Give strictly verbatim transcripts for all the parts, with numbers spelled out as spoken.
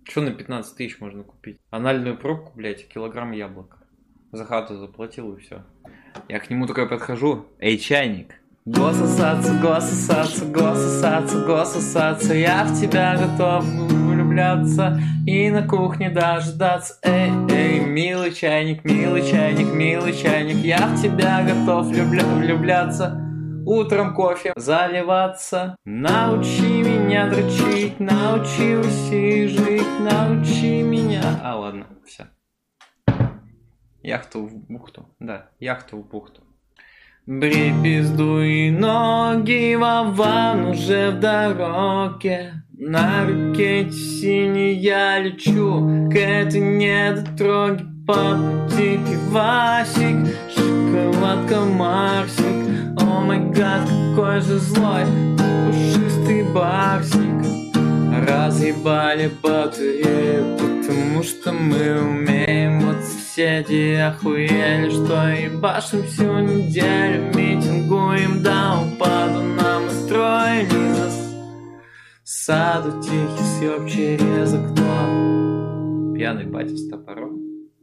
Что на пятнадцать тысяч можно купить? Анальную пробку, блядь, килограмм яблок. За хату заплатил и все. Я к нему такой подхожу. Эй, чайник. Го сосаться, го сосаться, го сосаться, го сосаться. Я в тебя готов влюбляться и на кухне дождаться. Эй, эй, милый чайник, милый чайник, милый чайник. Я в тебя готов любля влюбляться. Утром кофе заливаться. Научи меня дрочить, научи Руси жить, научи меня. А, ладно, все. Яхту в бухту. Да, яхту в бухту. Бри пизду и ноги, Вован уже в дороге. На ракете синей я лечу к этой недотроге. По пути пивасик, шоколадка Марсик. О май гад, какой же злой пушистый барсик. Разъебали батарею, потому что мы умеем. Вот соседи охуели, что ебашим всю неделю. Митингуем до упаду, нам устроили засаду. Тихий съеб через окно. Пьяный батя с топором.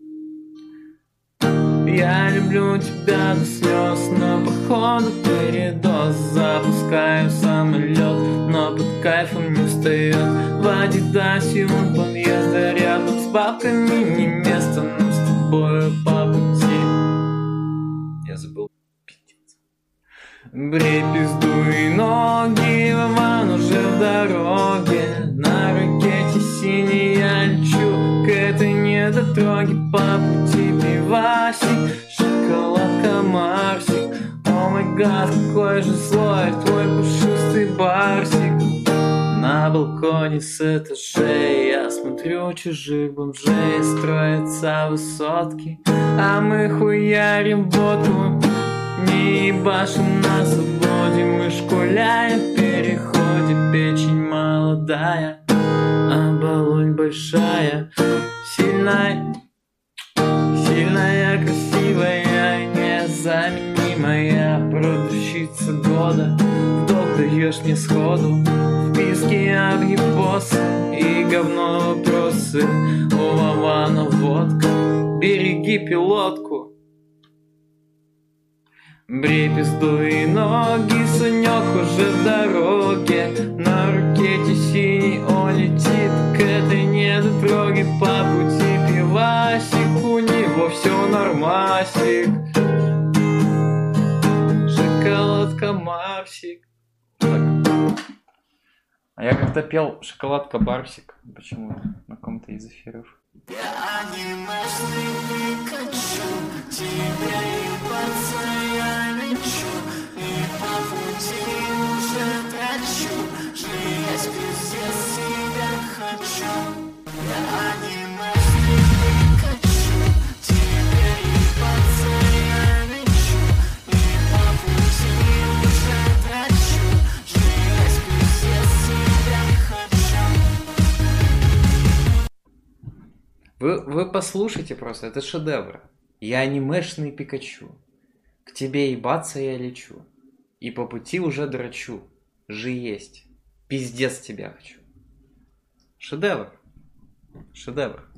Я люблю тебя до слез, но походу передоз. Запускаю самолет, но под кайфом не встает. В Адидасе у подъезда рядом с бабками не место нам с тобою по пути. Я забыл, пиздец. Бри пизду и ноги, Вован уже в дороге. На ракете синей я лечу к этой недотроге. По пути пивасик, шоколадка Марсик. О май гад, какой же злой твой пушистый барсик. На балконе с этажей я смотрю чужих бомжей. Строятся высотки, а мы хуярим водку. Не ебашим на свободе, мы шкуляем в переходе. Печень молодая, а баллонь большая. Сильная, сильная, красивая, незаменимая. Продавщица года, вдох даешь мне сходу. Вписки, объебосы и говно вопросы. У Вована водка, береги пилотку. Бри пизду и ноги, Санек уже в дороге. На ракете синий он летит к этой недотроге. По пути пивасик, у него все нормасик. Шоколадка Марсик. А я как-то пел шоколадка Барсик почему-то на каком-то из эфиров. Я анимешный Пикачу, тебе ебаться я лечу, и по пути уже трачу, жизнь пиздец себя хочу. Я анимешный Пикачу, тебе ебаться я лечу, и по пути уже трачу, жизнь пиздец себя хочу. Вы, вы послушайте просто, это шедевр. Я анимешный Пикачу. К тебе ебаться я лечу. И по пути уже драчу. Жи есть. Пиздец тебя хочу. Шедевр. Шедевр.